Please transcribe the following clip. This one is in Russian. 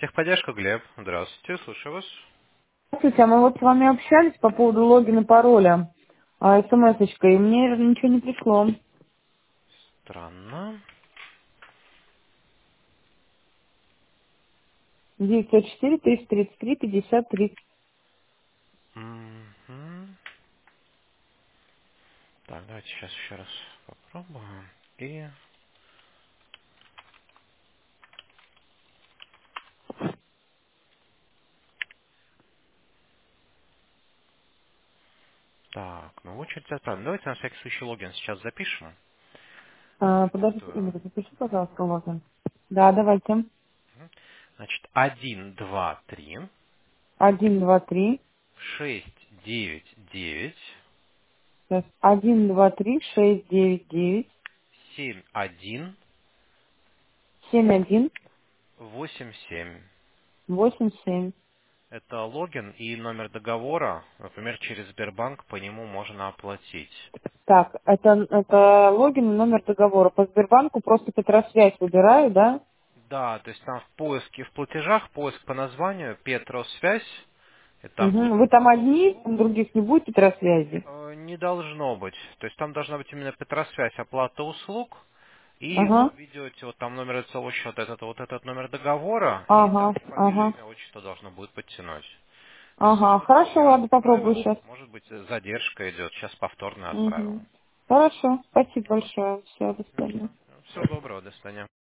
Техподдержка, Глеб. Здравствуйте, слушаю вас. Здравствуйте, а мы вот с вами общались по поводу логина и пароля, смс-очкой, и мне ничего не пришло. Странно. 904-333-53. Мгм. Так, давайте сейчас еще раз попробуем. И так, ну в очередь отправим. Давайте на всякий случай логин сейчас запишем. Подождите, Диктую. Игорь, запиши, пожалуйста, логин. Да, давайте. Значит, 1, 2, 3, 1, 2, 3. 6, 9, 9, Сейчас. 1, 2, 3, 6, 9, 9, 7, 1, 7, 1, 8, 7. 8, 7. Это логин и номер договора. Например, через Сбербанк по нему можно оплатить. Так, это логин и номер договора. По Сбербанку просто Петросвязь выбираю, да? Да, то есть там в поиске, в платежах, поиск по названию, Петросвязь, и там будет Угу. Вы там одни, там других не будет Петросвязи? не должно быть. То есть там должна быть именно Петросвязь, оплата услуг, и Ага, вы ведете вот там номер лицевого счета, вот этот номер договора, и ага, там фамилию, ага. имя, отчество должно будет подтянуть. Ага, Все, хорошо, я ладно, попробую отправил, сейчас. может быть задержка идет, сейчас повторно отправил. Угу. Хорошо, спасибо большое. Все, до свидания. Всего доброго, до свидания.